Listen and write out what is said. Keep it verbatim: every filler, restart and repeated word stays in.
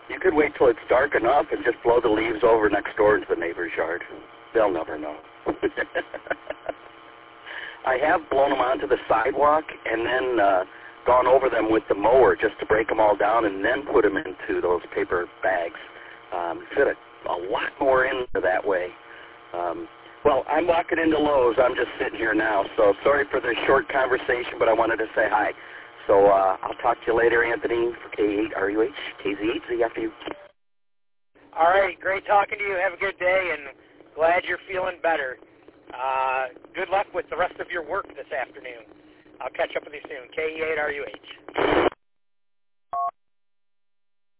You could wait till it's dark enough and just blow the leaves over next door into the neighbor's yard. They'll never know. I have blown them onto the sidewalk and then uh, gone over them with the mower just to break them all down and then put them into those paper bags. Um, fit a, a lot more into that way. Um, well, I'm walking into Lowe's. I'm just sitting here now, so sorry for the short conversation, but I wanted to say hi. So uh, I'll talk to you later, Anthony, for K eight R U H, K Z eight Z after you. All right, great talking to you. Have a good day, and glad you're feeling better. Uh, good luck with the rest of your work this afternoon. I'll catch up with you soon. K eight R U H.